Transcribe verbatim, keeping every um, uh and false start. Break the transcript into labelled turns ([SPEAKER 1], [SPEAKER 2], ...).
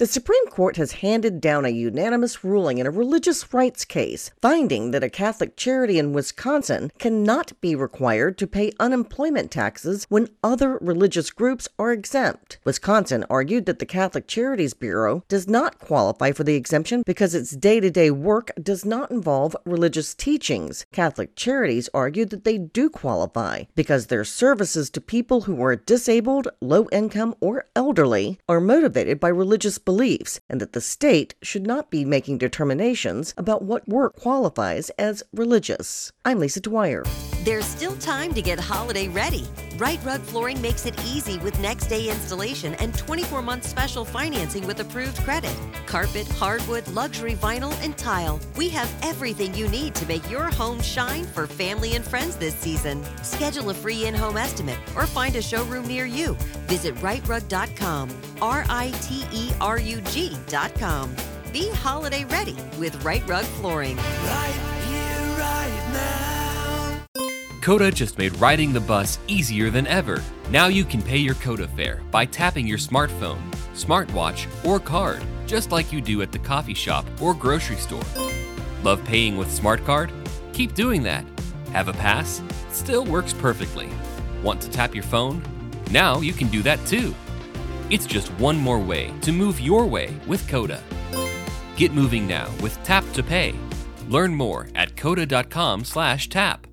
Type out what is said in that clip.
[SPEAKER 1] The Supreme Court has handed down a unanimous ruling in a religious rights case, finding that a Catholic charity in Wisconsin cannot be required to pay unemployment taxes when other religious groups are exempt. Wisconsin argued that the Catholic Charities Bureau does not qualify for the exemption because its day-to-day work does not involve religious teachings. Catholic Charities argued that they do qualify because their services to people who are disabled, low income, or elderly are motivated by religious beliefs, and that the state should not be making determinations about what work qualifies as religious. I'm Lisa Dwyer.
[SPEAKER 2] There's still time to get holiday ready. Right Rug Flooring makes it easy with next day installation and twenty-four month special financing with approved credit. Carpet, hardwood, luxury vinyl, and tile. We have everything you need to make your home shine for family and friends this season. Schedule a free in-home estimate or find a showroom near you. Visit right rug dot com. R I T E R U G dot com. Be holiday ready with Right Rug Flooring.
[SPEAKER 3] Right here, right now.
[SPEAKER 4] Coda just made riding the bus easier than ever. Now you can pay your Coda fare by tapping your smartphone, smartwatch, or card, just like you do at the coffee shop or grocery store. Love paying with Smart Card? Keep doing that. Have a pass? Still works perfectly. Want to tap your phone? Now you can do that too. It's just one more way to move your way with Coda. Get moving now with Tap to Pay. Learn more at coda dot com slash tap.